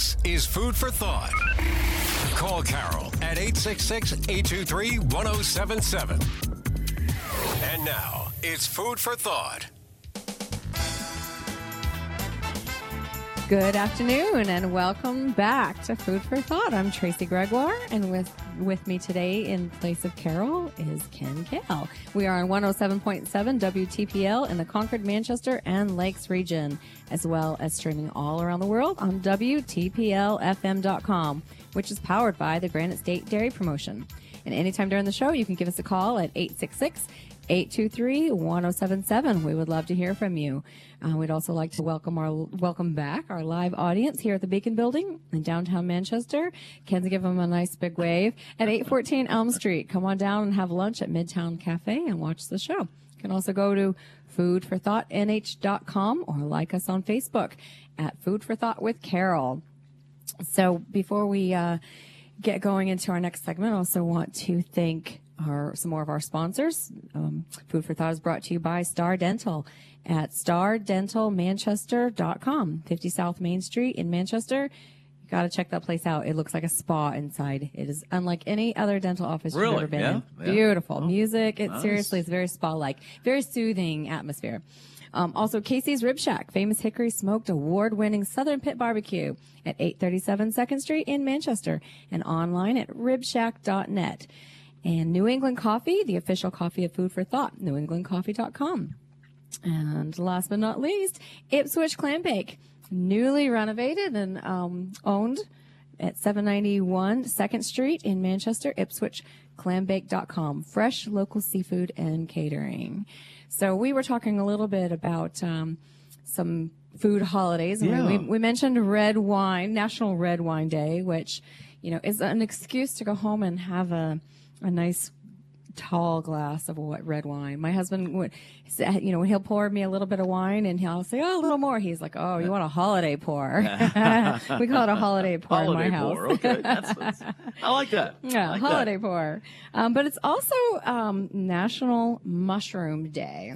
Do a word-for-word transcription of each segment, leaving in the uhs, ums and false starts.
This is Food for Thought. Call Carol at eight six six, eight two three, one oh seven seven. And now, it's Food for Thought. Good afternoon and welcome back to Food for Thought. I'm Tracy Gregoire, and with with me today in place of Carol is Ken Kale. We are on one oh seven point seven W T P L in the Concord, Manchester, and Lakes region, as well as streaming all around the world on W T P L F M dot com, which is powered by the Granite State Dairy Promotion. And anytime during the show, you can give us a call at eight six six, eight two three, one oh seven seven. We would love to hear from you. Uh, we'd also like to welcome our welcome back our live audience here at the Beacon Building in downtown Manchester. Ken's give them a nice big wave at eight fourteen Elm Street. Come on down and have lunch at Midtown Cafe and watch the show. You can also go to food for thought N H dot com or like us on Facebook at Food for Thought with Carol. So before we uh, get going into our next segment, I also want to thank Our, some more of our sponsors. Um, Food for Thought is brought to you by Star Dental at star dental manchester dot com, fifty South Main Street in Manchester. You got to check that place out. It looks like a spa inside. It is unlike any other dental office really? you've ever been yeah, in. Yeah. Beautiful. Oh, Music. It nice. seriously is very spa-like. Very soothing atmosphere. Um, also, Casey's Rib Shack, famous hickory smoked award-winning Southern Pit Barbecue at eight thirty-seven second Street in Manchester and online at rib shack dot net. And New England Coffee, the official coffee of Food for Thought, new england coffee dot com. And last but not least, Ipswich Clam Bake, newly renovated and um, owned at seven ninety-one second Street in Manchester, ipswich clam bake dot com. Fresh local seafood and catering. So we were talking a little bit about um, some food holidays. Yeah. We, we mentioned red wine, National Red Wine Day, which, you know, is an excuse to go home and have a a nice tall glass of what red wine. My husband would, you know, he'll pour me a little bit of wine and he'll say, oh, a little more. He's like, oh, you want a holiday pour? We call it a holiday pour holiday in my pour. house. Okay, that's, that's, I like that. Yeah, I like holiday that. pour. Um, but it's also um, National Mushroom Day.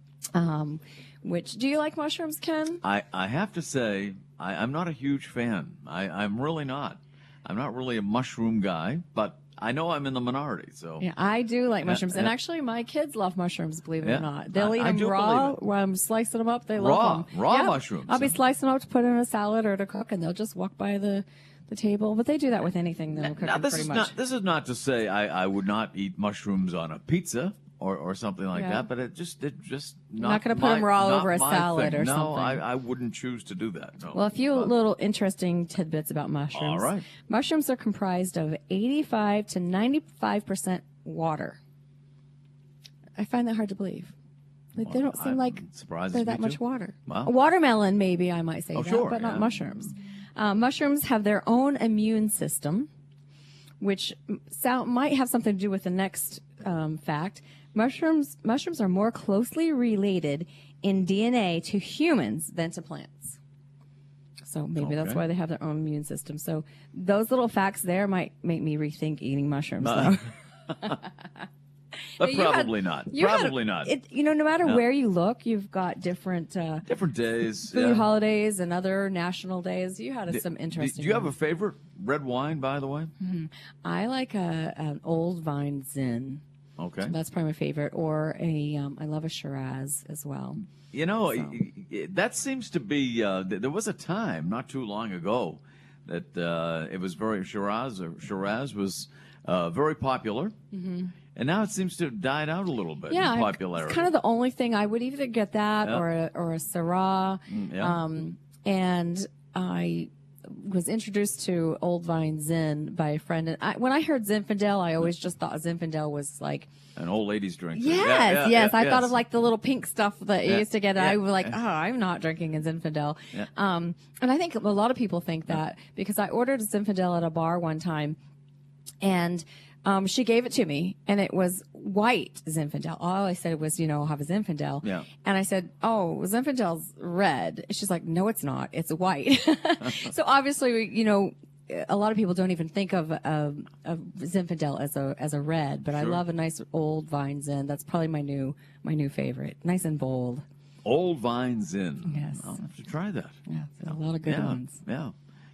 Um, which, do you like mushrooms, Ken? I, I have to say, I, I'm not a huge fan. I, I'm really not. I'm not really a mushroom guy, but I know I'm in the minority, so. Yeah, I do like Yeah, mushrooms. And yeah. actually, my kids love mushrooms, believe it Yeah, or not. They'll I- eat I them do raw, believe while I'm slicing them up. They Raw, love them. raw Yeah. mushrooms. I'll be slicing them up to put in a salad or to cook, and they'll just walk by the, the table. But they do that with anything, though, cooking Now, this pretty is much. not this is not to say I, I would not eat mushrooms on a pizza or, or something like Yeah. that, but it just it just not, not gonna put my- them raw not over a my salad thing. or no, something. I, I wouldn't choose to do that. No. Well, a few But- little interesting tidbits about mushrooms. All right. Mushrooms are comprised of eighty-five to ninety-five percent water. I find that hard to believe. Like, they Well, don't seem I'm like surprised they're me that much too. water. Wow. A watermelon, maybe I might say Oh, that, sure, but not yeah. mushrooms. Uh, mushrooms have their own immune system, which sound, might have something to do with the next um, fact. Mushrooms mushrooms are more closely related in D N A to humans than to plants. So maybe that's Okay. why they have their own immune system. So those little facts there might make me rethink eating mushrooms. Uh, though. But You had- probably not. You had- Probably not. It, you know, no matter Yeah. where you look, you've got different uh, Different days. food yeah. holidays and other national days. You had Do- some do- interesting. Do you have a ones. favorite red wine, by the way? I like a an old vine Zin. Okay. That's probably my favorite. Or a um, I love a Shiraz as well. You know, So. i- i- that seems to be. Uh, th- there was a time not too long ago that uh, it was very Shiraz. Or Shiraz was uh, very popular, mm-hmm. and now it seems to have died out a little bit Yeah, in I- popularity. it's kind of the only thing I would either get that Yeah. or a, or a Syrah. Mm, yeah. Um, and I was introduced to Old Vine Zin by a friend, and I, when I heard Zinfandel, I always just thought Zinfandel was like. An old lady's drink. Yes, Yeah, yeah, yes. yeah, I thought yes. of like the little pink stuff that you Yeah, used to get. And yeah, I was like, yeah. oh, I'm not drinking a Zinfandel. Yeah. Um, and I think a lot of people think that because I ordered a Zinfandel at a bar one time, and um, she gave it to me, and it was white Zinfandel. All I said was, you know, I'll have a Zinfandel. Yeah. And I said, oh, Zinfandel's red. And she's like, no, it's not. It's white. So obviously, you know, a lot of people don't even think of um, of Zinfandel as a as a red, but I Sure. love a nice old vine Zin. That's probably my new my new favorite. Nice and bold. Old Vine Zin. Yes. I'll have to try that. Yeah, a lot of good yeah, ones. Yeah.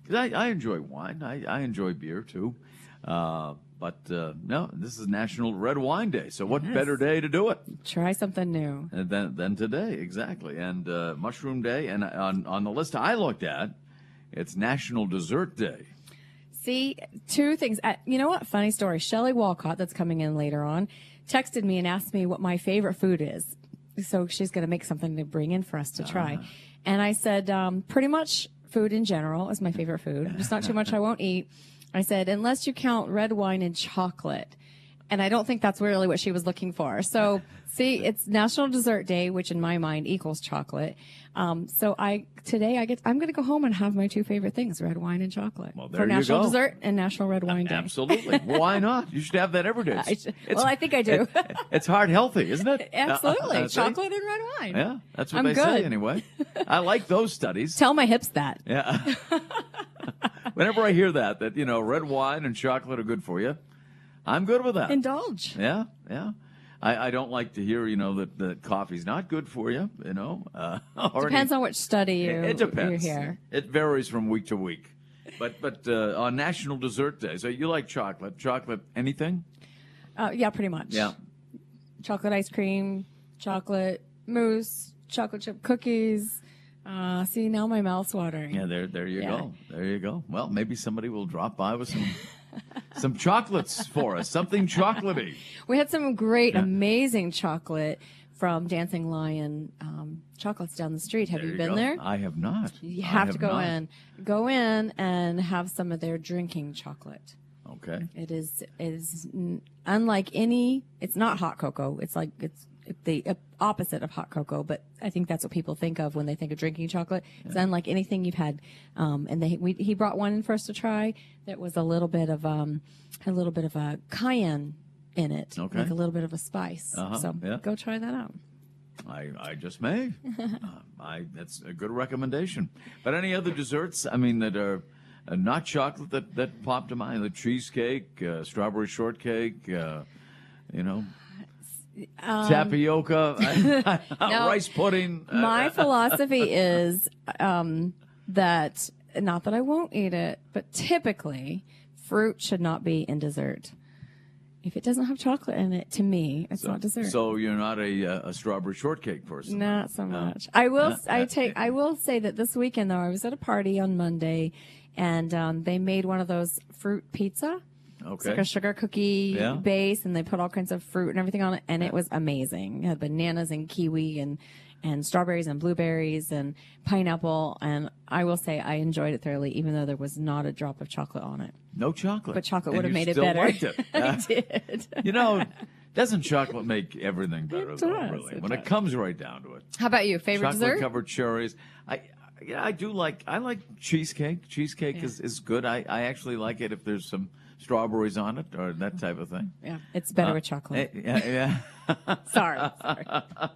'Cause I, I enjoy wine. I, I enjoy beer too. Uh, but uh, no, this is National Red Wine Day. So what Yes. better day to do it Try something new. than, than today? Exactly. And uh, Mushroom Day. And on, on the list I looked at, it's National Dessert Day. See, two things. Uh, you know what? Funny story. Shelley Walcott, that's coming in later on, texted me and asked me what my favorite food is. So she's going to make something to bring in for us to try. Ah. And I said, um, pretty much food in general is my favorite food. Just not too much I won't eat. I said, unless you count red wine and chocolate. And I don't think that's really what she was looking for. So, see, it's National Dessert Day, which in my mind equals chocolate. Um, so I today I get I'm going to go home and have my two favorite things: red wine and chocolate Well, there for you National go. Dessert and National Red Wine Day. Absolutely. Why not? You should have that every day. I should- It's- well, I think I do. it- it's heart healthy, isn't it? Absolutely, Uh, uh, see? chocolate and red wine. Yeah, that's what I'm they good. say anyway. I like those studies. Tell my hips that. Yeah. Whenever I hear that, that, you know, red wine and chocolate are good for you, I'm good with that. Indulge. Yeah, yeah. I, I don't like to hear, you know, that, that coffee's not good for you, you know. Uh, or Depends any- on which study you, it, it depends. you hear. It varies from week to week. But but uh, on National Dessert Day, so you like chocolate. Chocolate anything? Uh, yeah, pretty much. Yeah. Chocolate ice cream, chocolate mousse, chocolate chip cookies. Uh, see, now my mouth's watering. Yeah, there there you Yeah. go. There you go. Well, maybe somebody will drop by with some some chocolates for us, something chocolatey. We had some great, Yeah. amazing chocolate from Dancing Lion um, Chocolates down the street. Have There you you been go. there? I have not. You I have to go not. in. Go in and have some of their drinking chocolate. Okay. It is it is n- unlike any. It's not hot cocoa. It's like it's the opposite of hot cocoa. But I think that's what people think of when they think of drinking chocolate. It's unlike anything you've had. Um, and they we, he brought one in for us to try that was a little bit of um, a little bit of a cayenne in it, Okay. like a little bit of a spice. Uh-huh, So yeah. go try that out. I, I just may. uh, I that's a good recommendation. But any other desserts? I mean, that are uh, not chocolate that, that popped to mind? The cheesecake, uh, strawberry shortcake, uh, you know, tapioca, No. rice pudding. uh, My philosophy is um, that not that I won't eat it, but typically fruit should not be in dessert. If it doesn't have chocolate in it, to me, it's not dessert. So you're not a, uh, a strawberry shortcake person? Not so No. much. I will. No. I take. I will say that this weekend though, I was at a party on Monday, and um, they made one of those fruit pizza. It's Okay. like a sugar cookie Yeah. base, and they put all kinds of fruit and everything on it, and it was amazing. It had bananas and kiwi and and strawberries and blueberries and pineapple, and I will say I enjoyed it thoroughly, even though there was not a drop of chocolate on it. No chocolate. But chocolate And would have you made it still better. liked it. I Uh, did. You know, doesn't chocolate make everything better, It though, does, really? it When it does. comes right down to it. How about you? Favorite dessert? Chocolate-covered cherries. I, yeah, I do like, I like cheesecake. Cheesecake Yeah. is, is good. I, I actually like it if there's some strawberries on it or that type of thing. Yeah, it's better Uh, with chocolate. eh, Yeah, yeah. sorry, sorry.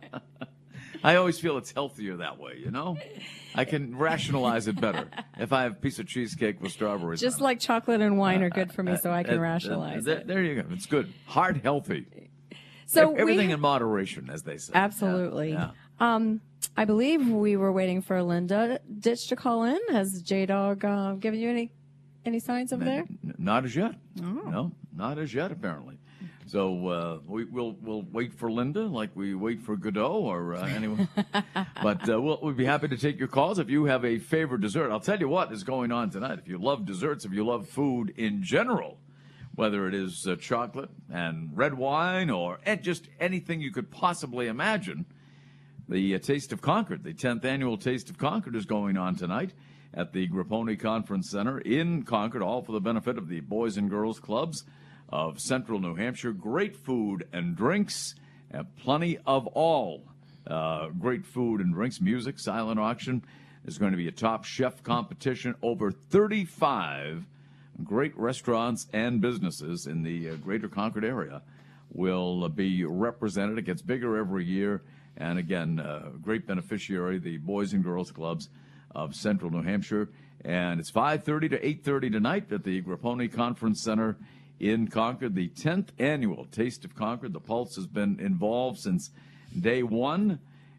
I always feel it's healthier that way, you know? I can rationalize it better if I have a piece of cheesecake with strawberries Just on it. like chocolate and wine are good for me, so I can Uh, uh, rationalize there, it. there you go. It's good. Heart healthy. So Ev- Everything we, in moderation, as they say. absolutely. Yeah. Um, I believe we were waiting for Linda Ditch to call in. Has J Dog uh, given you any any signs over there? N- Not as yet. Oh. No, not as yet, apparently. So uh, we, we'll we'll wait for Linda like we wait for Godot or uh, anyone. But uh, we'll, we'd be happy to take your calls if you have a favorite dessert. I'll tell you what is going on tonight. If you love desserts, if you love food in general, whether it is uh, chocolate and red wine or eh, just anything you could possibly imagine, the uh, Taste of Concord, the tenth annual Taste of Concord is going on tonight at the Grapponi Conference Center in Concord, all for the benefit of the Boys and Girls Clubs of Central New Hampshire. Great food and drinks, and plenty of all. Uh, great food and drinks, music, silent auction. There's going to be a top chef competition. Over thirty-five great restaurants and businesses in the uh, greater Concord area will uh, be represented. It gets bigger every year. And again, uh, great beneficiary, the Boys and Girls Clubs of Central New Hampshire. And it's five thirty to eight thirty tonight at the Grapponi Conference Center in Concord, the tenth annual Taste of Concord. The Pulse has been involved since day one.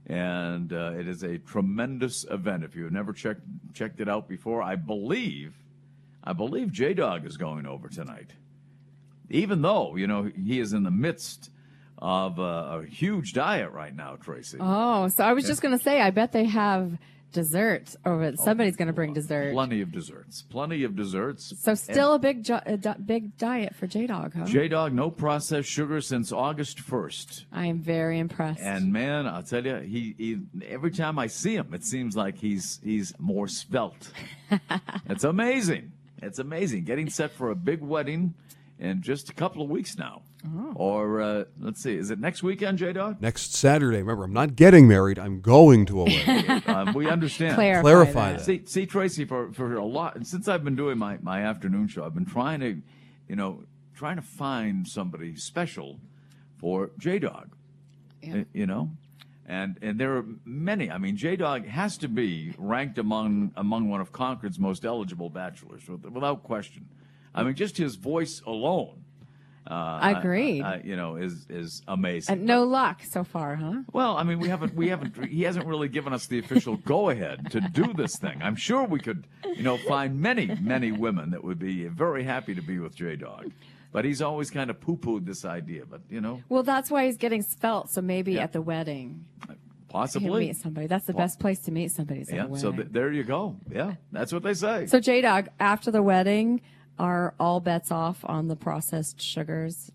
and uh, it is a tremendous event. If you've never checked checked it out before, I believe, I believe J-Dog is going over tonight. Even though, you know, he is in the midst of a, a huge diet right now, Tracy. Oh, so I was just going to say, I bet they have dessert, or somebody's going to bring dessert. Plenty of desserts. Plenty of desserts. So still a big jo- a di- big diet for J-Dog, huh? J-Dog, no processed sugar since August first. I am very impressed. And man, I'll tell you, he, he every time I see him, it seems like he's he's more svelte. It's amazing. It's amazing. Getting set for a big wedding in just a couple of weeks now. Oh. Or uh, let's see, is it next weekend, J-Dog? Next Saturday. Remember, I'm not getting married. I'm going to a wedding. um, we understand. Clarify, Clarify that. that. See, see, Tracy, for, for a lot, and since I've been doing my, my afternoon show, I've been trying to, you know, trying to find somebody special for J-Dog, Yeah. y- you know? And and there are many. I mean, J-Dog has to be ranked among among one of Concord's most eligible bachelors, with- without question. I mean, just his voice alone. Uh, Agreed. I- I- you know, is is amazing. And no luck so far, huh? Well, I mean, we haven't, we haven't, he hasn't really given us the official go-ahead to do this thing. I'm sure we could, you know, find many, many women that would be very happy to be with J-Dog. But he's always kind of poo-pooed this idea. But, you know, Well, that's why he's getting svelte. So maybe Yeah. at the wedding, he'll possibly. meet somebody. That's the Well, best place to meet somebody. is at a Yeah, so wedding. th- there you go. Yeah, that's what they say. So J-Dog, after the wedding, are all bets off on the processed sugars?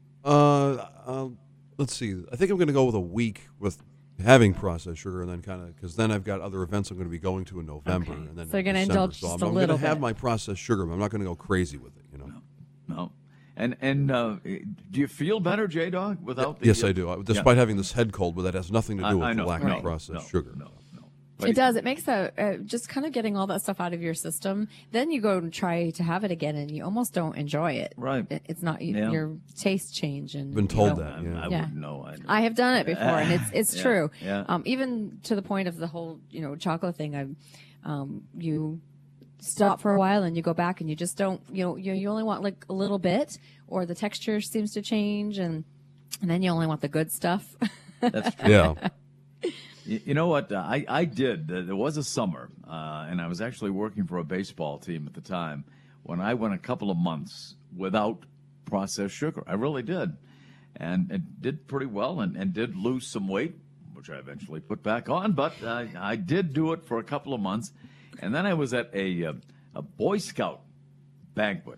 Uh, uh, let's see. I think I'm going to go with a week with having processed sugar, and then kind of because then I've got other events I'm going to be going to in November, Okay. and then So you're gonna December. indulge so just I'm, a I'm little going to have bit. my processed sugar, but I'm not going to go crazy with it. You know. No. And, and uh, do you feel better, J-Dog, without the... Yes, uh, I do. I- Despite having this head cold, but that has nothing to I- do I with the know. lack No, of processed no, sugar. No, no. But It does. It makes a uh, just kind of getting all that stuff out of your system. Then you go and try to have it again, and you almost don't enjoy it. Right. It, it's not you, Yeah. your taste change. And Been you told know, that. I, Yeah. I Yeah. wouldn't know. I, I have done it before, and it's it's Yeah, true. yeah. Um, even to the point of the whole you know chocolate thing. I, um, you stop for a while and you go back and you just don't you know you you only want like a little bit, or the texture seems to change, and and then you only want the good stuff. That's true. Yeah. You, you know what? Uh, I, I did. Uh, there was a summer, uh, and I was actually working for a baseball team at the time when I went a couple of months without processed sugar. I really did. And it did pretty well and, and did lose some weight, which I eventually put back on. But I, I did do it for a couple of months. And then I was at a, uh, a Boy Scout banquet.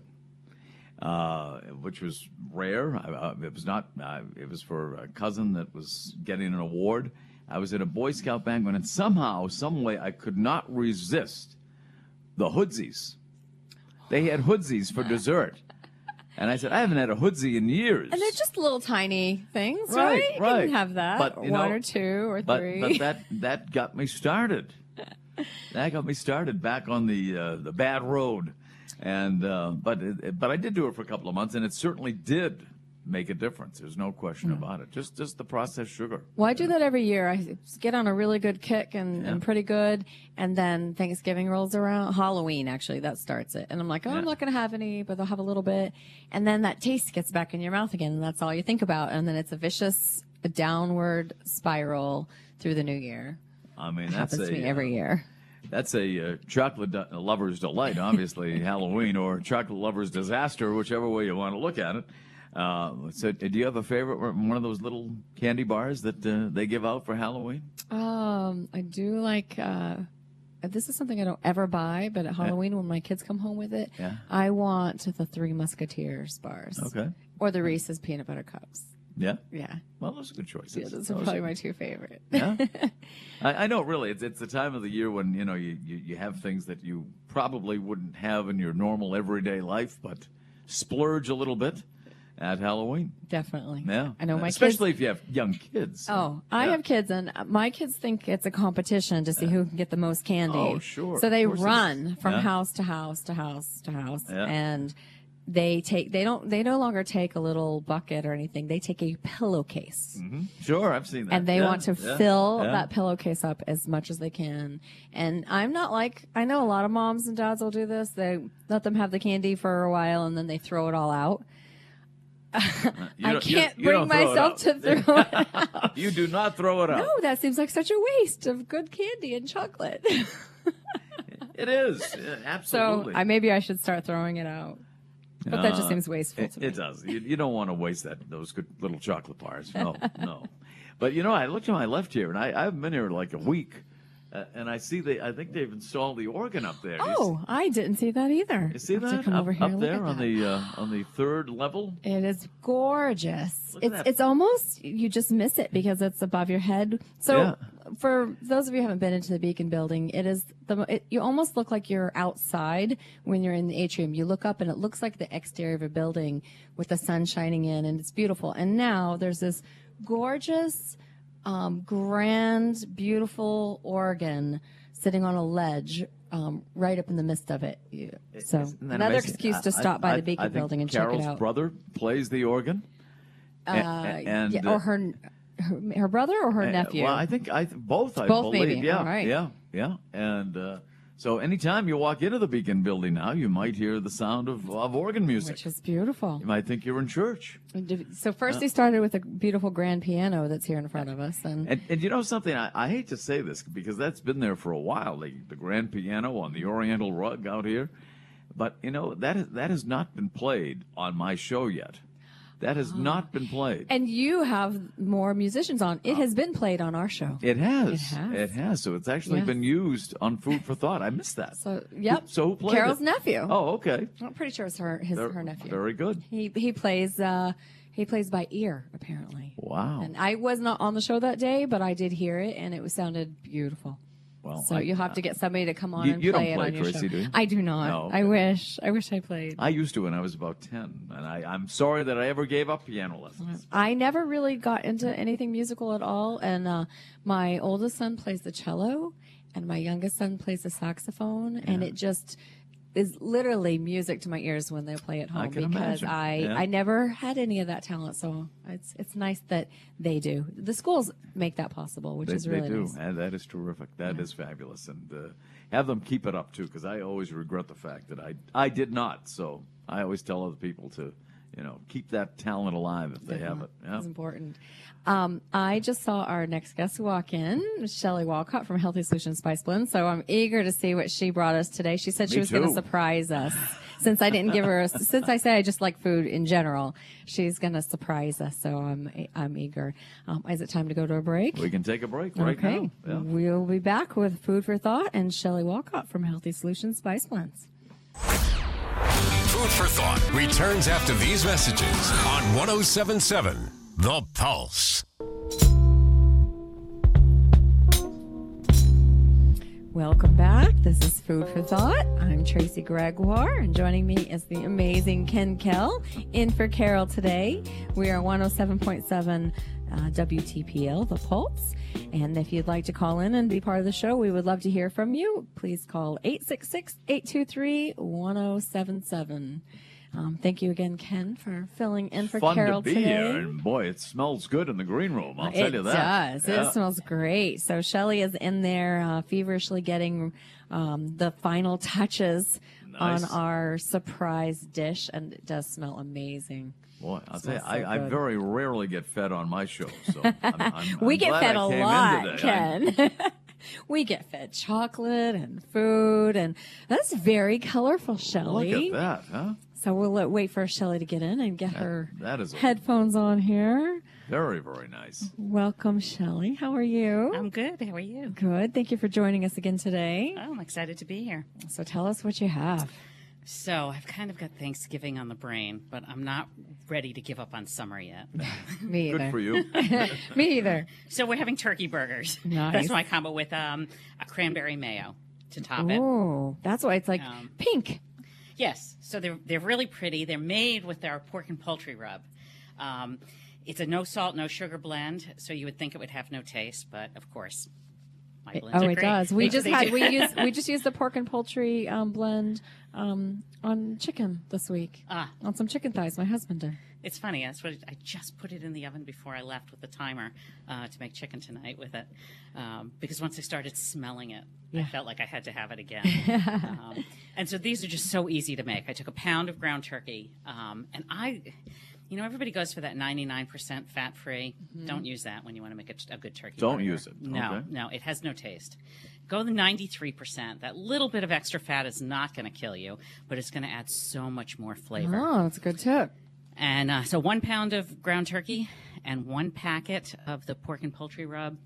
Uh, which was rare. I, uh, it was not. Uh, it was for a cousin that was getting an award. I was at a Boy Scout banquet, and somehow, some way, I could not resist the hoodsies. They had hoodsies for dessert, and I said, "I haven't had a hoodsie in years." And they're just little tiny things, Right, right? You right. can have that, But, you one know, or two or but, three. But that that got me started. That got me started back on the uh, the bad road, and uh, but it, but I did do it for a couple of months, and it certainly did make a difference. There's no question Hmm. about it. Just just the processed sugar. Well, I do that every year. I get on a really good kick and, Yeah. and pretty good, and then Thanksgiving rolls around. Halloween, actually, that starts it. And I'm like, oh, Yeah. I'm not going to have any, but I'll have a little bit. And then that taste gets back in your mouth again, and that's all you think about. And then it's a vicious a downward spiral through the new year. I mean, It that's happens a to me every uh, ye're. That's a uh, chocolate do- lover's delight, obviously, Halloween, or chocolate lover's disaster, whichever way you want to look at it. Uh, so, do you have a favorite, one of those little candy bars that uh, they give out for Halloween? Um, I do like. Uh, this is something I don't ever buy, but at Halloween when my kids come home with it, Yeah. I want the Three Musketeers bars. Okay. Or the Reese's peanut butter cups. Yeah. Yeah. Well, those are good choices. Yeah, those are Those probably my two favorite. Yeah, I, I know. Really, it's it's the time of the year when you know you, you, you have things that you probably wouldn't have in your normal everyday life, but splurge a little bit at Halloween. Definitely. Yeah, I know my especially kids. if you have young kids. Oh, I Yeah. have kids, and my kids think it's a competition to see who can get the most candy. Oh, sure. So they Of course it is. run from Yeah. house to house to house to house, Yeah. and they take. They don't. They no longer take a little bucket or anything. They take a pillowcase. hmm Sure, I've seen that. And they Yeah, want to yeah, fill yeah. that pillowcase up as much as they can. And I'm not like, I know a lot of moms and dads will do this. They let them have the candy for a while and then they throw it all out. You I don't- you- can't you bring don't throw it myself out. to throw it out. You do not throw it out. No, that seems like such a waste of good candy and chocolate. It is uh, so absolutely. I maybe I should start throwing it out. But that just Uh, seems wasteful It, to me. it does. You, you don't want to waste that those good little chocolate bars. No, no. But you know, I looked to my left here, and I, I haven't been here like a week, uh, and I see they. I think they've installed the organ up there. You Oh, I didn't see that either. You see I'll have to that come up, over here up and look there at on that. the uh, on the third level? It is gorgeous. Look at It's that. it's almost you just miss it because it's above your head. So Yeah. for those of you who haven't been into the Beacon building, it is the it, you almost look like you're outside when you're in the atrium. You look up and it looks like the exterior of a building with the sun shining in, and it's beautiful. And now there's this gorgeous, um, grand, beautiful organ sitting on a ledge. Um, right up in the midst of it. You- So Isn't that another amazing? excuse to I- stop by I- the Beacon I think building and Carol's check it out. brother plays the organ. A- Uh, and yeah, uh, or her, her her brother or her uh, nephew. Well, I think I th- both. I Both, believe. maybe. Yeah, All right. yeah, yeah. And uh, so, anytime you walk into the Beacon building now, you might hear the sound of, of organ music. which is beautiful. You might think you're in church. So first he started with a beautiful grand piano that's here in front of us, and And, and you know something? I, I hate to say this because that's been there for a while. The, the grand piano on the Oriental rug out here, but you know that is, that has not been played on my show yet. That has not been played. and you have more musicians on. It has been played on our show. It has. It has. It has. So it's actually Yes. been used on Food for Thought. I missed that. So yep. Who- so who played Carol's it? nephew. Oh, okay. I'm pretty sure it's her his Ver- her nephew. Very good. He he plays uh he plays by ear apparently. Wow. And I was not on the show that day, but I did hear it, and it was sounded beautiful. Well, So I- you'll have to get somebody to come on You- and you don't play it play, on your Tracy, show. do you? I do not. No, I okay. wish. I wish I played. I used to when I was about ten, and I, I'm sorry that I ever gave up piano lessons. I never really got into anything musical at all, and uh, my oldest son plays the cello, and my youngest son plays the saxophone, and it just is literally music to my ears when they play at home I can because imagine. I Yeah. I never had any of that talent, so it's it's nice that they do. The schools make that possible, which They, is really they do, nice. and that is terrific. That is fabulous, and uh, have them keep it up too, because I always regret the fact that I I did not. So I always tell other people to, you know, keep that talent alive if they have it. Yeah. It's important. Um, I just saw our next guest walk in, Shelley Walcott from Healthy Solutions Spice Blend. So I'm eager to see what she brought us today. She said she Me was going to too. surprise us. Since I didn't give her, a, since I say I just like food in general, she's going to surprise us. So I'm I'm eager. Um, is it time to go to a break? We can take a break right okay. now. Yeah. We'll be back with Food for Thought and Shelley Walcott from Healthy Solutions Spice Blends. Food for Thought returns after these messages on one oh seven point seven The Pulse. Welcome back. This is Food for Thought. I'm Tracy Gregoire, and joining me is the amazing Ken Kell in for Carol today. We are one oh seven point seven uh, W T P L, The Pulse. And if you'd like to call in and be part of the show, we would love to hear from you. Please call eight six six, eight two three, one oh seven seven. Um, thank you again, Ken, for filling in for Fun Carol to be today. here, and boy, it smells good in the green room. I'll tell it you that. does. Yeah. It smells great. So Shelley is in there uh, feverishly getting um, the final touches Nice. on our surprise dish, and it does smell amazing. Boy, I'll tell you, Smells so I, I good. very rarely get fed on my show, so I'm, I'm, we I'm get glad fed I a came in lot, today. I- Ken. we get fed chocolate and food, and that's very colorful, Shelley. Look at that, huh? So we'll let, wait for Shelley to get in and get her that is a- headphones on here. Very, very nice. Welcome, Shelley. How are you? I'm good. How are you? Good. Thank you for joining us again today. Oh, I'm excited to be here. So tell us what you have. So I've kind of got Thanksgiving on the brain, but I'm not ready to give up on summer yet. Me either. Good for you. Me either. So we're having turkey burgers. Nice. That's my combo with um, a cranberry mayo to top it. Oh, that's why it's like Um, pink. Yes. So they're they're really pretty. They're made with our pork and poultry rub. Um, it's a no salt, no sugar blend, so you would think it would have no taste, but of course, my blends Oh, are it great. does. We They- just they had do. we used we just used the pork and poultry um, blend um, on chicken this week. Ah. On some chicken thighs. My husband did. It's funny. That's what I just put it in the oven before I left with the timer uh, to make chicken tonight with it, um, because once I started smelling it, I felt like I had to have it again. um, and so these are just so easy to make. I took a pound of ground turkey, um, and I, You know, everybody goes for that ninety-nine percent fat-free. Mm-hmm. Don't use that when you want to make a, a good turkey Don't burger. use it. No, Okay. no, it has no taste. Go the ninety-three percent. That little bit of extra fat is not going to kill you, but it's going to add so much more flavor. Oh, that's a good tip. And uh, so one pound of ground turkey and one packet of the pork and poultry rub,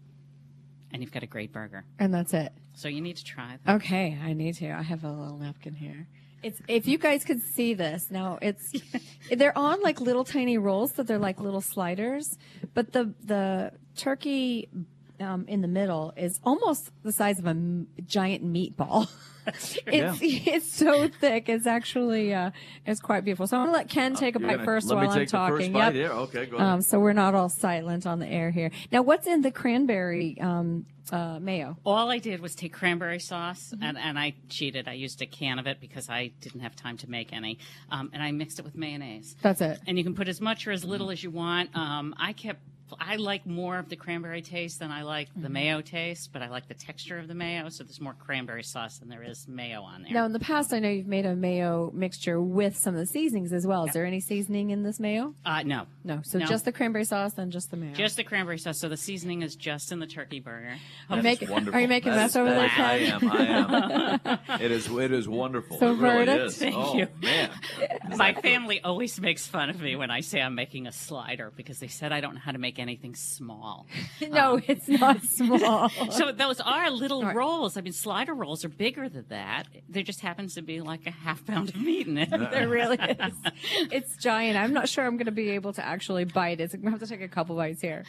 and you've got a great burger. And that's it. So you need to try that. Okay, I need to. I have a little napkin here. It's if you guys could see this now. It's they're on like little tiny rolls, so they're like little sliders. But the the turkey um, in the middle is almost the size of a m- giant meatball. It's Yeah. it's so thick. It's actually uh, it's quite beautiful. So I'm gonna let Ken take a You're bite gonna- first let while me I'm take the first talking. bite Yep. here. Okay, go ahead. Um, so we're not all silent on the air here. Now, what's in the cranberry um, uh, mayo? All I did was take cranberry sauce, and, and I cheated. I used a can of it because I didn't have time to make any, um, and I mixed it with mayonnaise. That's it. And you can put as much or as little as you want. Um, I kept. I like more of the cranberry taste than I like the mayo taste, but I like the texture of the mayo, so there's more cranberry sauce than there is mayo on there. Now, in the past, I know you've made a mayo mixture with some of the seasonings as well. Is there any seasoning in this mayo? Uh, no. No. So No. just the cranberry sauce and just the mayo. Just the cranberry sauce, so the seasoning is just in the turkey burger. Are you That is making, wonderful. are you making a That mess is- over there, I Ken? am. I am. It is. It is wonderful. So it really verdict? is. Thank oh you. man. My family always makes fun of me when I say I'm making a slider because they said I don't know how to make anything small. No, it's not small. So those are little All right. rolls. I mean, slider rolls are bigger than that. There just happens to be like a half pound of meat in it. There really is. It's giant. I'm not sure I'm going to be able to actually bite it. So I'm going to have to take a couple bites here.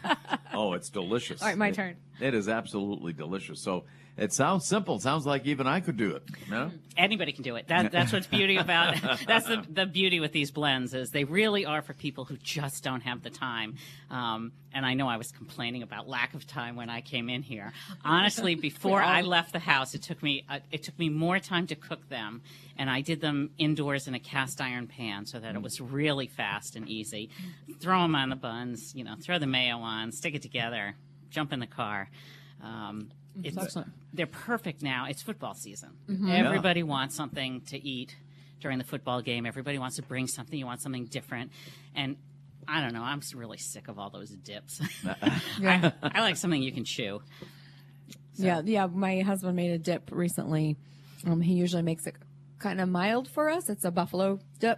Oh, it's delicious. All right, my It- turn. It is absolutely delicious. So it sounds simple. It sounds like even I could do it. No? Anybody can do it. That, that's what's beauty about. That's the, the beauty with these blends is they really are for people who just don't have the time. Um, and I know I was complaining about lack of time when I came in here. Honestly, before I left the house, it took me uh, it took me more time to cook them, and I did them indoors in a cast iron pan so that it was really fast and easy. Throw them on the buns, you know, throw the mayo on, stick it together, jump in the car. Um, it's, excellent. they're perfect now. It's football season. Mm-hmm. Everybody wants something to eat during the football game. Everybody wants to bring something. You want something different. And I don't know. I'm s- really sick of all those dips. Yeah. I, I like something you can chew. Yeah, yeah. My husband made a dip recently. Um, he usually makes it kind of mild for us. It's a buffalo dip,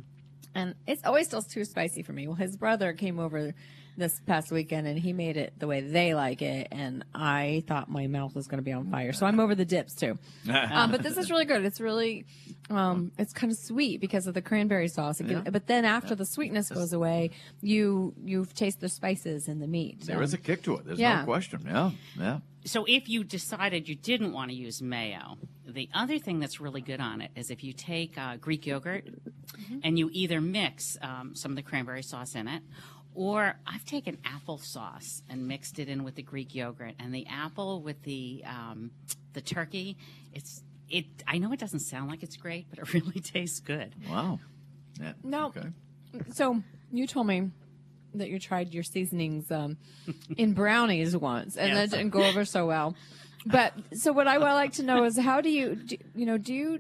and it's always still too spicy for me. Well, his brother came over this past weekend, and he made it the way they like it, and I thought my mouth was going to be on fire. So I'm over the dips too. um, but this is really good. It's really, um, it's kind of sweet because of the cranberry sauce. It can- Yeah. But then after the sweetness goes away, you you taste the spices in the meat. There is a kick to it. There's Yeah. no question. Yeah. Yeah. So if you decided you didn't want to use mayo, the other thing that's really good on it is if you take uh, Greek yogurt and you either mix um, some of the cranberry sauce in it, or I've taken applesauce and mixed it in with the Greek yogurt, and the apple with the um, the turkey. It's it. I know it doesn't sound like it's great, but it really tastes good. Wow. Yeah. No. Okay. So you told me that you tried your seasonings um, in brownies once, and Yes. that didn't go over so well. But so what I would like to know is how do you, do, you know, do you,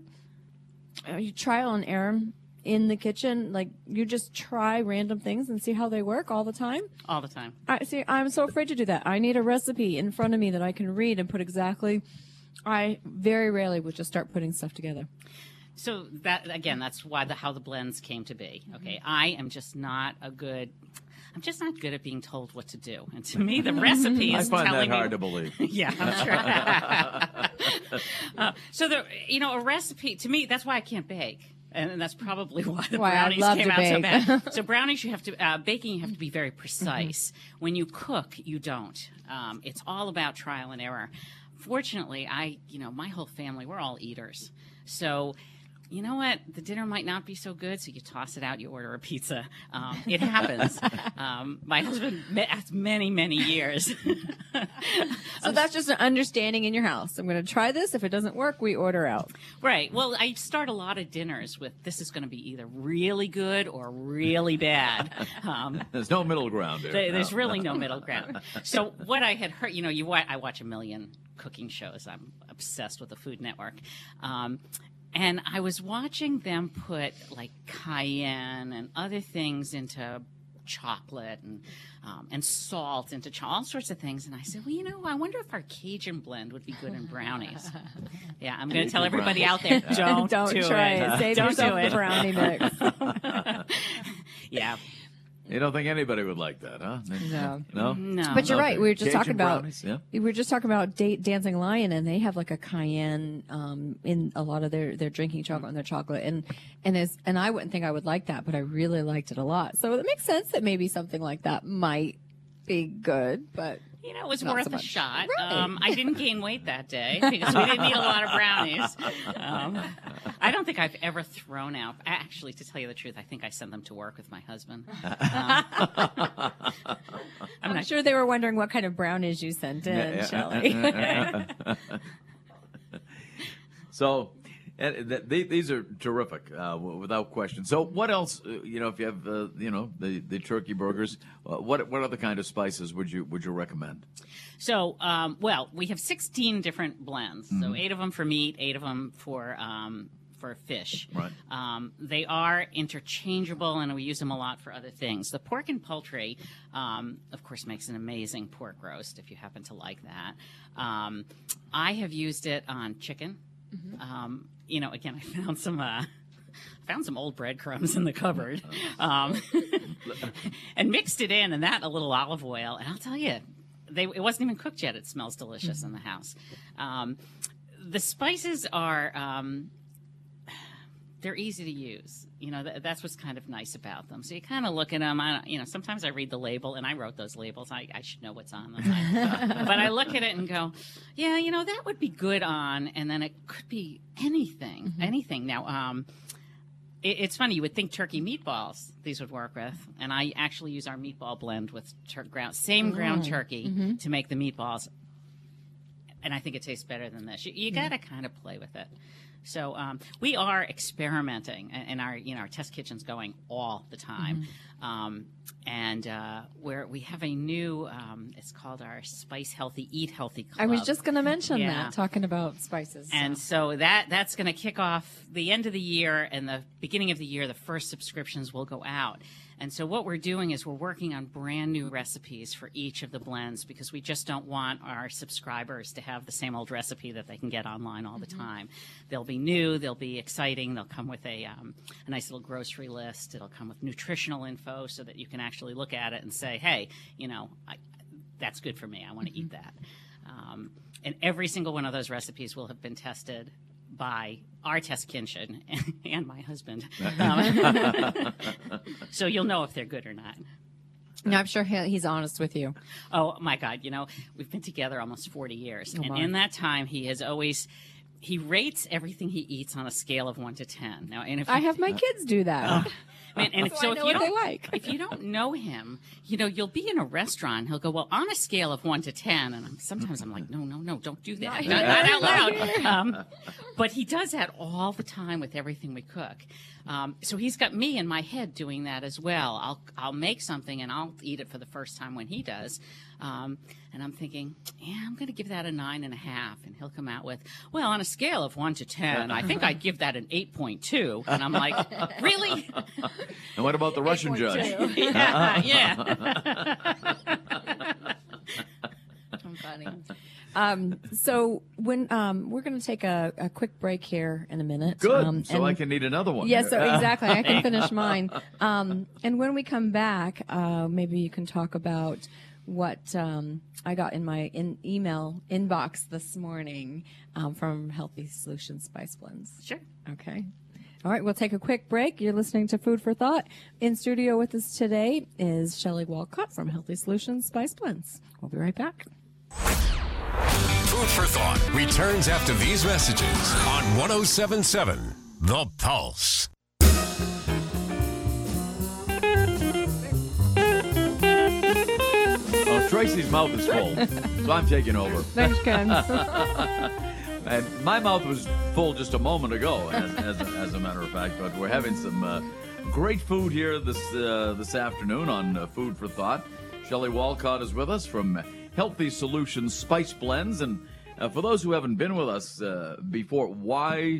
uh, you trial and error in the kitchen? Like you just try random things and see how they work all the time? All the time. I see. I'm so afraid to do that. I need a recipe in front of me that I can read and put exactly. I very rarely would just start putting stuff together. So that again, that's why the how the blends came to be. Okay, I am just not a good. I'm just not good at being told what to do, and to me, the recipe I is find that telling hard me. to believe. Yeah, I'm sure. uh, so the you know a recipe to me that's why I can't bake. And, and that's probably why the Why I brownies love came to out so bake. bad. So brownies, you have to uh, baking, you have to be very precise. Mm-hmm. When you cook, you don't. Um, it's all about trial and error. Fortunately, I you know my whole family we're all eaters, so. You know what? The dinner might not be so good, so you toss it out. You order a pizza. Um, it happens. um, my husband, that's many, many years. So that's just an understanding in your house. I'm going to try this. If it doesn't work, we order out. Right. Well, I start a lot of dinners with this is going to be either really good or really bad. Um, There's no middle ground there. There- There's No. really no middle ground. So what I had heard, you know, you wa- I watch a million cooking shows. I'm obsessed with the Food Network. Um, And I was watching them put like cayenne and other things into chocolate and um, and salt into ch- all sorts of things. And I said, well, you know, I wonder if our Cajun blend would be good in brownies. Yeah, I'm going to tell everybody out there, don't, Don't do try it. it. Save Don't yourself do the it. brownie mix. Yeah. You don't think anybody would like that, huh? No. No? No. But you're Okay. right. We were just Cajun talking about brownies, yeah. we were just talking about da- Dancing Lion, and they have like a cayenne um, in a lot of their, their drinking chocolate and their chocolate, and and as and I wouldn't think I would like that, but I really liked it a lot. So it makes sense that maybe something like that might be good, but. You know, it was Not worth so a much. shot. Right. Um, I didn't gain weight that day because we didn't eat a lot of brownies. Um, I don't think I've ever thrown out. Actually, to tell you the truth, I think I sent them to work with my husband. Um, I'm, I'm not sure they were wondering what kind of brownies you sent in, Shelley. So, and th- they, these are terrific, uh, w- without question. So, what else? Uh, you know, if you have, uh, you know, the, the turkey burgers, uh, what what other kind of spices would you would you recommend? So, um, well, we have sixteen different blends. So, eight of them for meat, eight of them for um, for fish. Right. Um, they are interchangeable, and we use them a lot for other things. The pork and poultry, um, of course, makes an amazing pork roast if you happen to like that. Um, I have used it on chicken. Um, you know, again, I found some uh, found some old breadcrumbs in the cupboard, um, and mixed it in, and that and a little olive oil. And I'll tell you, they it wasn't even cooked yet. It smells delicious in the house. Um, the spices are um, they're easy to use. You know, th- that's what's kind of nice about them. So you kind of look at them. I, don't- you know, sometimes I read the label, and I wrote those labels. I, I should know what's on them. But I look at it and go, yeah, you know, that would be good on, and then it could be anything, anything. Now, um, it, it's funny. You would think turkey meatballs these would work with, and I actually use our meatball blend with tur- ground, same ground turkey to make the meatballs, and I think it tastes better than this. You, you got to kind of play with it. So um, we are experimenting, and our you know our test kitchen's going all the time, um, and uh, where we have a new. Um, it's called our Spice Healthy, Eat Healthy Club. I was just going to mention Yeah. that, talking about spices. so. And so that that's going to kick off the end of the year and the beginning of the year. The first subscriptions will go out. And so what we're doing is we're working on brand new recipes for each of the blends because we just don't want our subscribers to have the same old recipe that they can get online all the time. They'll be new, they'll be exciting, they'll come with a, um, a nice little grocery list, it'll come with nutritional info so that you can actually look at it and say, hey, you know, I, that's good for me, I want to eat that. Um, and every single one of those recipes will have been tested by our test kitchen and my husband. Um, so you'll know if they're good or not. No, I'm sure he, he's honest with you. Oh, my God. You know, we've been together almost forty years. Oh, and my. in that time, he has always, he rates everything he eats on a scale of one to ten. Now, and if I you- have my kids do that. Man, and if, So so I if know you what they don't, like. if you don't know him, you know, you'll be in a restaurant. He'll go, well, on a scale of one to ten, and I'm, sometimes I'm like, no, no, no, don't do that, not, not out loud. Um, but he does that all the time with everything we cook. Um, so he's got me in my head doing that as well. I'll I'll make something and I'll eat it for the first time when he does. Um, and I'm thinking, yeah, I'm going to give that a nine and a half. And he'll come out with, well, on a scale of one to ten, I think I'd give that an eight point two. And I'm like, really? And what about the Russian judge? yeah, yeah. I'm funny. Um, so when um, we're going to take a, a quick break here in a minute. Good. Um, so and- I can need another one. Yeah, so exactly. I can finish mine. Um, and when we come back, uh, maybe you can talk about what um, I got in my in email inbox this morning um, from Healthy Solutions Spice Blends. Sure. Okay. All right, we'll take a quick break. You're listening to Food for Thought. In studio with us today is Shelley Walcott from Healthy Solutions Spice Blends. We'll be right back. Food for Thought returns after these messages on one oh seven point seven The Pulse. Oh, Tracy's mouth is full, so I'm taking over. Thanks, Ken. And my mouth was full just a moment ago, as, as, a, as a matter of fact. But we're having some uh, great food here this uh, this afternoon on uh, Food for Thought. Shelley Walcott is with us from Healthy Solutions Spice Blends. And uh, for those who haven't been with us uh, before, why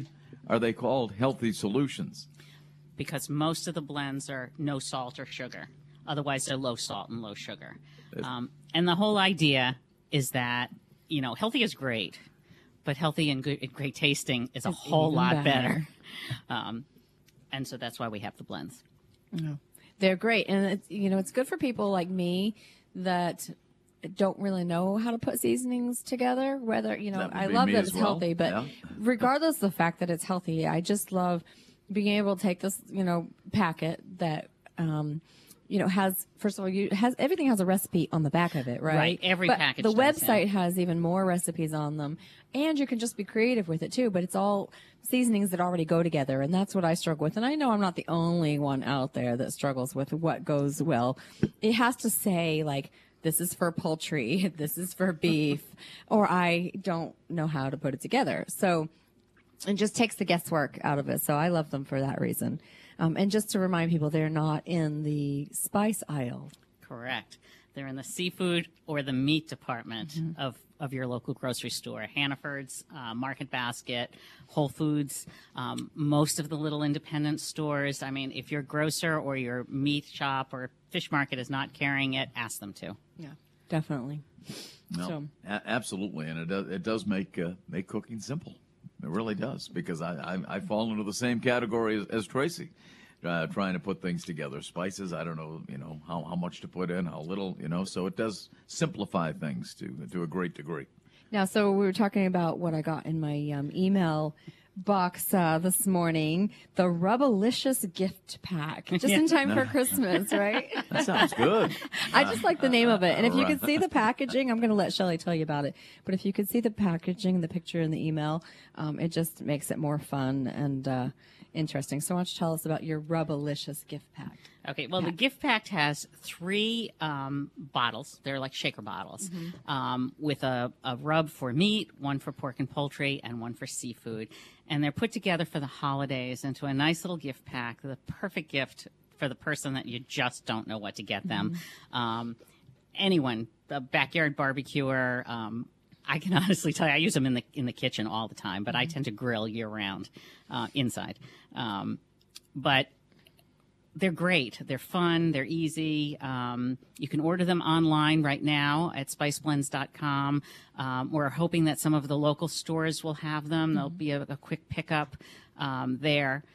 are they called healthy solutions? Because most of the blends are no salt or sugar. Otherwise, they're low salt and low sugar. Um, and the whole idea is that, you know, healthy is great, but healthy and, good, and great tasting is a It's whole even lot better. better. Um, and so that's why we have the blends. They're great, and it's, you know, it's good for people like me that don't really know how to put seasonings together. Whether, you know, That would I be love me that as it's well. healthy, but Yeah. regardless of the fact that it's healthy, I just love being able to take this, you know, packet that, um, you know, has, first of all, you has everything has a recipe on the back of it, right? Right, every but package The does, yeah. website has even more recipes on them, and you can just be creative with it too. But it's all seasonings that already go together, and that's what I struggle with. And I know I'm not the only one out there that struggles with what goes well. It has to say like, this is for poultry, this is for beef, or I don't know how to put it together. So it just takes the guesswork out of it. So I love them for that reason. Um, and just to remind people, they're not in the spice aisle. Correct. They're in the seafood or the meat department Mm-hmm. of, of your local grocery store. Hannaford's, uh, Market Basket, Whole Foods, um, most of the little independent stores. I mean, if your grocer or your meat shop or fish market is not carrying it, ask them to. Yeah, definitely. No, So- a- absolutely, and it does it does make uh, make cooking simple. It really does, because I I, I fall into the same category as, as Tracy, uh, trying to put things together. Spices, I don't know, you know how, how much to put in, how little, you know. So it does simplify things to to a great degree. Now, so we were talking about what I got in my um, email box uh, this morning, the Rubblicious gift pack, just in time for Christmas, right? That sounds good. I just like the name of it. And if you Right. could see the packaging, I'm going to let Shelley tell you about it. But if you could see the packaging, the picture in the email, um, it just makes it more fun and uh, interesting. So why don't you tell us about your Rubblicious gift pack? Okay, well, the gift pack has three um, bottles. They're like shaker bottles um, with a, a rub for meat, one for pork and poultry, and one for seafood. And they're put together for the holidays into a nice little gift pack, the perfect gift for the person that you just don't know what to get them. Um, anyone, the backyard barbecuer. Um, I can honestly tell you, I use them in the in the kitchen all the time, but I tend to grill year round uh, inside. Um, but they're great. They're fun. They're easy. Um, you can order them online right now at spice blends dot com. Um, we're hoping that some of the local stores will have them. There'll be a, a quick pickup um, there.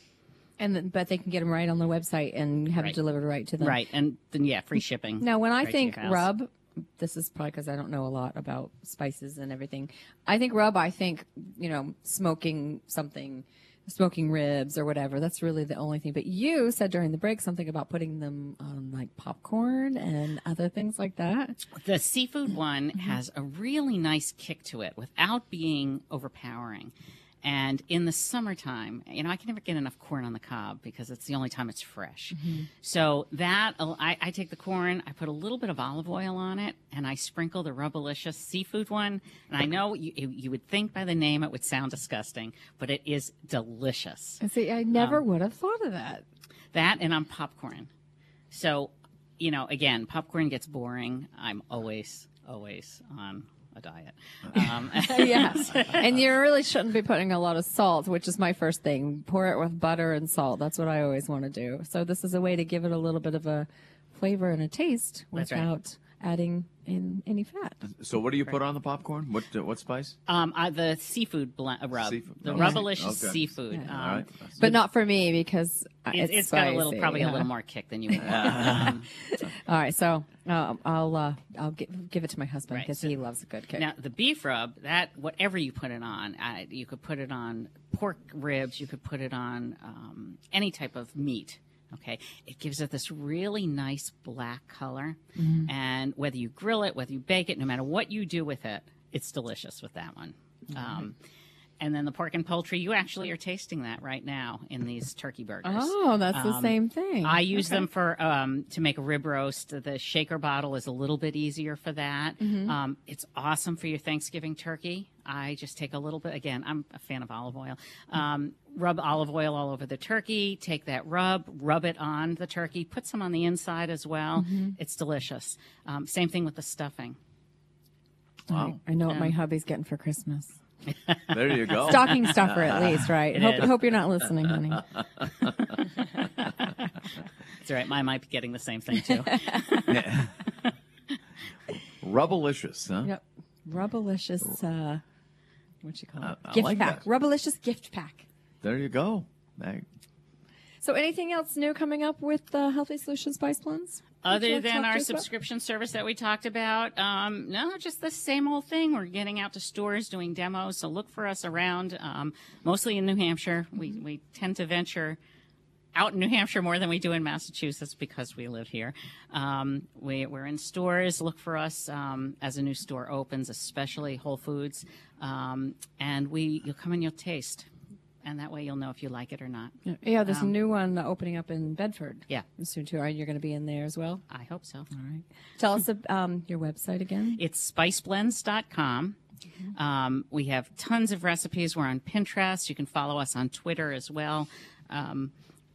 And then, but they can get them right on the website and have Right. it delivered right to them. Right. And then, yeah, free shipping. Now, when I right to think your house. rub, this is probably because I don't know a lot about spices and everything. I think rub, I think, you know, smoking something, smoking ribs or whatever. That's really the only thing. But you said during the break something about putting them on like popcorn and other things like that. The seafood one has a really nice kick to it without being overpowering. And in the summertime, you know, I can never get enough corn on the cob because it's the only time it's fresh. So that, I, I take the corn, I put a little bit of olive oil on it, and I sprinkle the Rubblicious seafood one. And I know you, you would think by the name it would sound disgusting, but it is delicious. And see, I never would have thought of that. That and on popcorn. So, you know, again, popcorn gets boring. I'm always, always on a diet. Um, Yes. And you really shouldn't be putting a lot of salt, which is my first thing. Pour it with butter and salt. That's what I always want to do. So this is a way to give it a little bit of a flavor and a taste That's right. without adding in any fat. So what do you put on the popcorn? What uh, what spice? um, I, the seafood blend, uh, rub, Seafood. the Okay. Rubblicious Okay. seafood. Yeah. Um, All right. But not for me because uh, It, it's, it's got a little, spicy, probably a yeah. little more kick than you would want. Um, All right, so uh, I'll uh, I'll give, give it to my husband Right, because so- he loves a good kick. Now, the beef rub, that whatever you put it on, uh, you could put it on pork ribs, you could put it on um, any type of meat. Okay, it gives it this really nice black color, and whether you grill it, whether you bake it, no matter what you do with it, it's delicious with that one. Um, and then the pork and poultry, you actually are tasting that right now in these turkey burgers. Oh, that's the Um, same thing. I use them for um, to make a rib roast. The shaker bottle is a little bit easier for that. Mm-hmm. Um, it's awesome for your Thanksgiving turkey. I just take a little bit. Again, I'm a fan of olive oil. Um, rub olive oil all over the turkey. Take that rub, rub it on the turkey. Put some on the inside as well. Mm-hmm. It's delicious. Um, same thing with the stuffing. Wow. I know what my Um, hubby's getting for Christmas. There you go. Stocking stuffer, at least, right? It Hope, is. hope you're not listening, honey. That's right. Mine might be getting the same thing too. Rubblicious, huh? Yep. Rubblicious, uh, what you call it? I- I gift like pack. that. Rubblicious gift pack. There you go. Hey, So anything else new coming up with uh, Healthy Solutions Spice Blends? Would Other you than talk to our us about? subscription service that we talked about, um, no, just the same old thing. We're getting out to stores, doing demos. So look for us around, um, mostly in New Hampshire. We we tend to venture out in New Hampshire more than we do in Massachusetts because we live here. Um, we, we're in stores. Look for us um, as a new store opens, especially Whole Foods. Um, and we you'll come and you'll taste. And that way you'll know if you like it or not. Yeah, there's a Um, new one opening up in Bedford. Yeah. Soon too. Are you going to be in there as well? I hope so. All right. Tell us um, your website again. It's spice blends dot com. Um, we have tons of recipes. We're on Pinterest. You can follow us on Twitter as well. Um,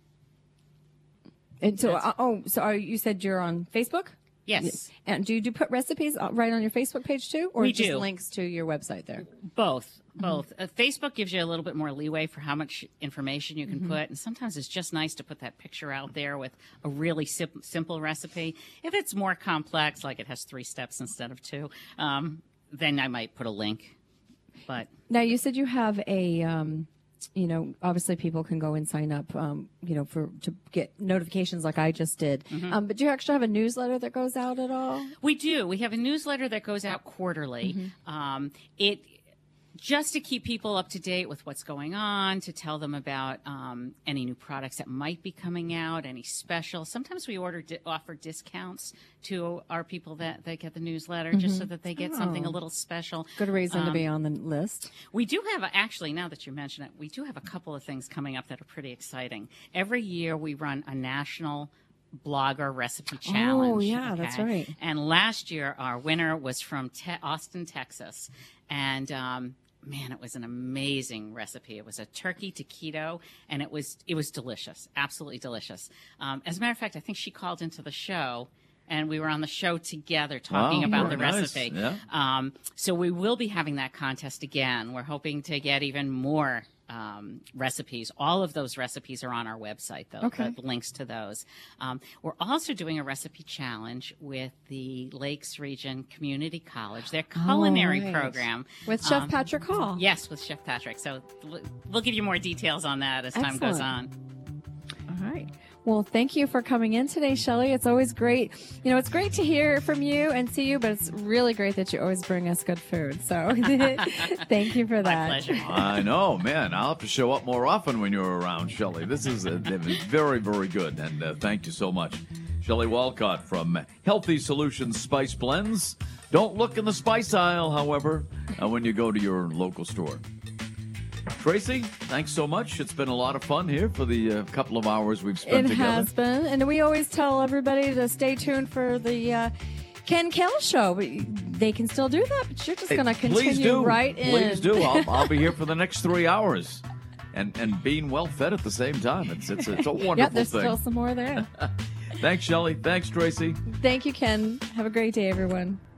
And so, uh, oh, so are, you said you're on Facebook? yes, And do you do put recipes uh, right on your Facebook page too, or We just do. links to your website there? both. Both. Uh, Facebook gives you a little bit more leeway for how much information you can Mm-hmm. put, and sometimes it's just nice to put that picture out there with a really sim- simple recipe. If it's more complex, like it has three steps instead of two, um, then I might put a link. But Now you said you have a, um, you know, obviously people can go and sign up, um, you know, for to get notifications like I just did. Mm-hmm. Um, but do you actually have a newsletter that goes out at all? we do. We have a newsletter that goes out quarterly. Mm-hmm. Um, it just to keep people up to date with what's going on, to tell them about um, any new products that might be coming out, any special. Sometimes we order di- offer discounts to our people that, that get the newsletter, just so that they get something a Oh. little special. Good reason to Um, be on the list. We do have, a, actually, now that you mention it, we do have a couple of things coming up that are pretty exciting. Every year we run a national blogger recipe challenge. Oh, yeah, that's right. And last year our winner was from te- Austin, Texas. And, um, man, it was an amazing recipe. It was a turkey taquito, and it was it was delicious, absolutely delicious. Um, as a matter of fact, I think she called into the show, and we were on the show together talking Wow, about very the nice. recipe. Yeah. Um, so we will be having that contest again. We're hoping to get even more um, recipes. All of those recipes are on our website, though. Okay. The, the links to those. Um, we're also doing a recipe challenge with the Lakes Region Community College, their culinary right. program. With Chef Um, Patrick Hall. Yes, with Chef Patrick. So we'll- we'll give you more details on that as time goes Excellent. on. All right. Well, thank you for coming in today, Shelley. It's always great. You know, it's great to hear from you and see you, but it's really great that you always bring us good food. So thank you for that. My pleasure. I know, man. I'll have to show up more often when you're around, Shelley. This is uh, very, very good, and uh, thank you so much. Shelley Walcott from Healthy Solutions Spice Blends. Don't look in the spice aisle, however, uh, when you go to your local store. Tracy, thanks so much. It's been a lot of fun here for the uh, couple of hours we've spent It together. has been. And we always tell everybody to stay tuned for the uh, Ken Kell show. But they can still do that, but you're just Hey, going to please continue do. right in. Please do. I'll, I'll be here for the next three hours. And, and being well fed at the same time. It's it's, it's a wonderful Yep, there's thing. still some more there. Thanks, Shelley. Thanks, Tracy. Thank you, Ken. Have a great day, everyone.